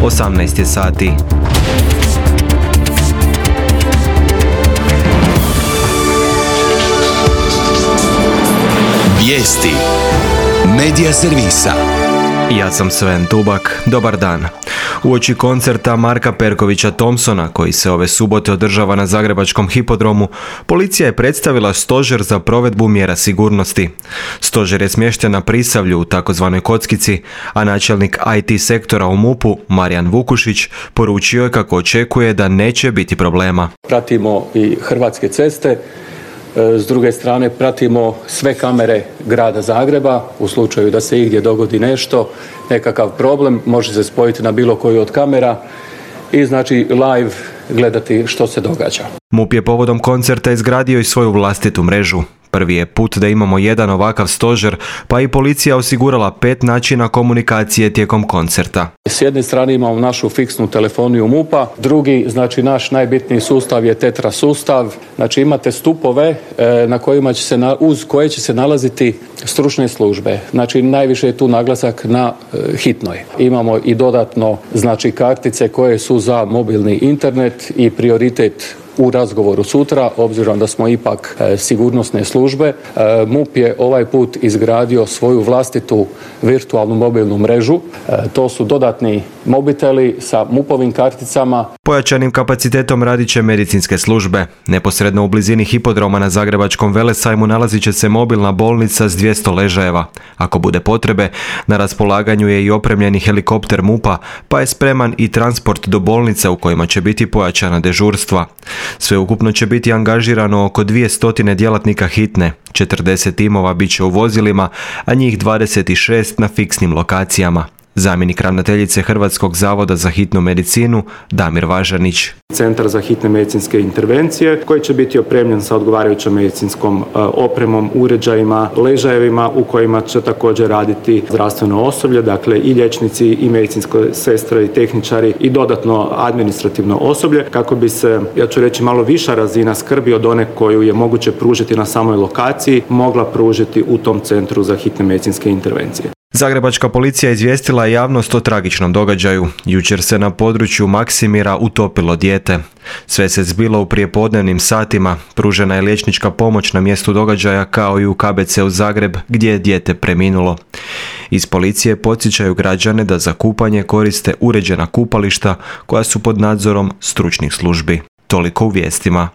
18 je sati. Vijesti Medija servisa. Ja sam Sven Tubak. Dobar dan. Uoči koncerta Marka Perkovića Thompsona, koji se ove subote održava na Zagrebačkom hipodromu, policija je predstavila stožer za provedbu mjera sigurnosti. Stožer je smješten na Prisavlju u takozvanoj Kockici, a načelnik IT sektora u MUP-u, Marijan Vukušić, poručio je kako očekuje da neće biti problema. Pratimo i Hrvatske ceste. S druge strane, pratimo sve kamere grada Zagreba. U slučaju da se igdje dogodi nešto, nekakav problem, može se spojiti na bilo koju od kamera i znači live gledati što se događa. MUP je povodom koncerta izgradio i svoju vlastitu mrežu. Prvi je put da imamo jedan ovakav stožer, pa i policija osigurala 5 načina komunikacije tijekom koncerta. S jedne strane imamo našu fiksnu telefoniju MUP-a, drugi, znači naš najbitniji sustav je Tetra sustav. Znači imate stupove na kojima će se, uz koje će se nalaziti stručne službe. Znači najviše je tu naglasak na hitnoj. Imamo i dodatno znači kartice koje su za mobilni internet i prioritet u razgovoru sutra, obzirom da smo ipak sigurnosne službe. MUP je ovaj put izgradio svoju vlastitu virtualnu mobilnu mrežu. To su dodatni mobiteli sa MUP-ovim karticama. Pojačanim kapacitetom radit će medicinske službe. Neposredno u blizini hipodroma na Zagrebačkom Velesajmu nalazit će se mobilna bolnica s 200 ležajeva. Ako bude potrebe, na raspolaganju je i opremljeni helikopter MUP-a, pa je spreman i transport do bolnica u kojima će biti pojačana dežurstva. Sveukupno će biti angažirano oko 200 djelatnika hitne, 40 timova bit će u vozilima, a njih 26 na fiksnim lokacijama. Zamjenik ravnateljice Hrvatskog zavoda za hitnu medicinu Damir Važanić. Centar za hitne medicinske intervencije koji će biti opremljen sa odgovarajućom medicinskom opremom, uređajima, ležajevima u kojima će također raditi zdravstveno osoblje, dakle i liječnici i medicinske sestre i tehničari i dodatno administrativno osoblje kako bi se, ja ću reći, malo viša razina skrbi od one koju je moguće pružiti na samoj lokaciji mogla pružiti u tom centru za hitne medicinske intervencije. Zagrebačka policija izvijestila javnost o tragičnom događaju. Jučer se na području Maksimira utopilo dijete. Sve se zbilo u prijepodnevnim satima. Pružena je liječnička pomoć na mjestu događaja kao i u KBC-u Zagreb gdje je dijete preminulo. Iz policije podsjećaju građane da za kupanje koriste uređena kupališta koja su pod nadzorom stručnih službi. Toliko u vijestima.